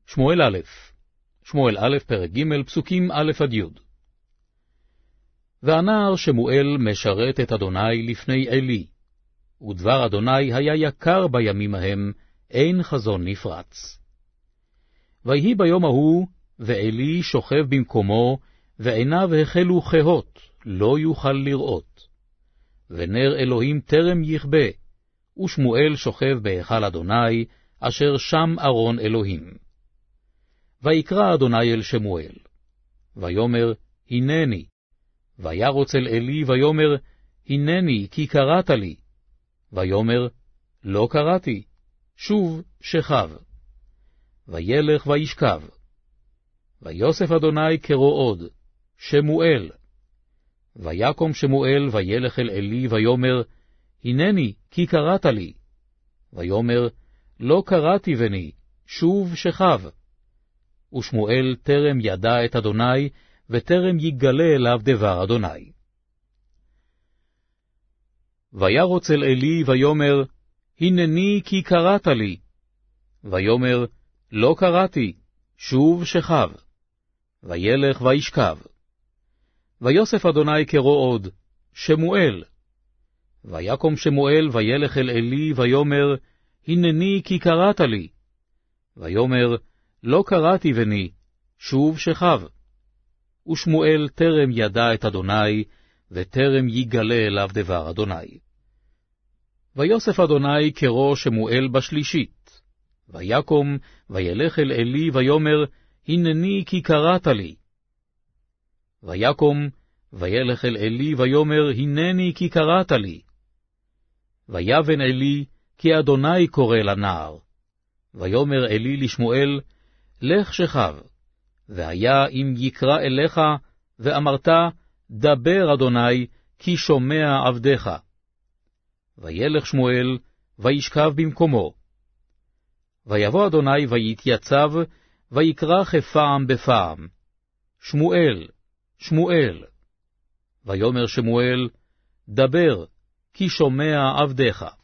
שמואל א', שמואל א', פרק ג', פסוקים א' עד י'. והנער שמואל משרת את אדוני לפני עלי, ודבר אדוני היה יקר בימים ההם, אין חזון נפרץ. ויהי ביום ההוא, ועלי שוכב במקומו, ועיניו החלו כהות, לא יוכל לראות. ונר אלוהים טרם יכבה, ושמואל שוכב בהיכל אדוני, אשר שם ארון אלוהים. ויקרא אדוני אל שמואל, ויאמר, הנני. וירוץ אל עלי, ויאמר, הנני, כי קראת לי. ויאמר, לא קראתי, שוב שכב. וילך וישכב. ויוסף אדוני קרוא עוד, שמואל. ויקום שמואל וילך אל עלי, ויאמר, הנני, כי קראת לי. ויאמר, לא קראתי בני, שוב שכב. ושמואל טרם ידע את אדוני, וטרם יגלה אליו דבר אדוני. וירוץ אל עלי, ויאמר, הנני, כי קראת לי. ויאמר, לא קראתי, שוב שכב. וילך וישכב. ויוסף אדוני קרוא עוד, שמואל. ויקום שמואל וילך אל עלי, ויאמר, הנני, כי קראת לי. ויאמר, לא קראתי בני, שוב שכב. ושמואל טרם ידע את אדוני, וטרם יגלה אליו דבר אדוני. ויוסף אדוני קרוא שמואל בשלישית. ויקום וילך אל עלי, ויאמר, הנני, כי קראת לי. ויקום וילך אל עלי, ויאמר, הנני, כי קראת לי. ויבן עלי, כי אדוני קורא לנער. ויאמר עלי לשמואל, לך שכב. והיה אם יקרא אליך, ואמרת, דבר אדוני, כי שומע עבדך. וילך שמואל, וישכב במקומו. ויבוא אדוני ויתייצב, ויקרא כפעם בפעם, שמואל, שמואל. ויאמר שמואל, דבר, כי שומע עבדך.